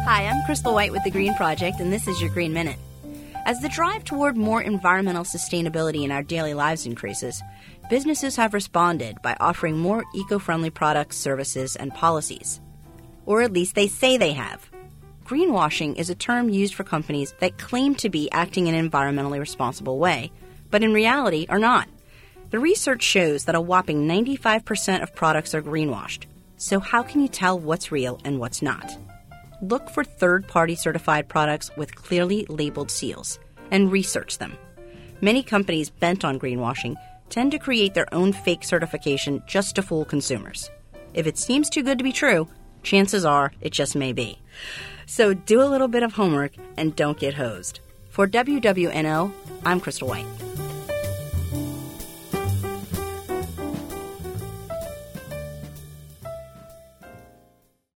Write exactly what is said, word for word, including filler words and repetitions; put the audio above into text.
Hi, I'm Crystal White with The Green Project, and this is your Green Minute. As the drive toward more environmental sustainability in our daily lives increases, businesses have responded by offering more eco-friendly products, services, and policies. Or at least they say they have. Greenwashing is a term used for companies that claim to be acting in an environmentally responsible way, but in reality are not. The research shows that a whopping ninety-five percent of products are greenwashed. So how can you tell what's real and what's not? Look for third-party certified products with clearly labeled seals and research them. Many companies bent on greenwashing tend to create their own fake certification just to fool consumers. If it seems too good to be true, chances are it just may be. So do a little bit of homework and don't get hosed. For W W N O, I'm Crystal White.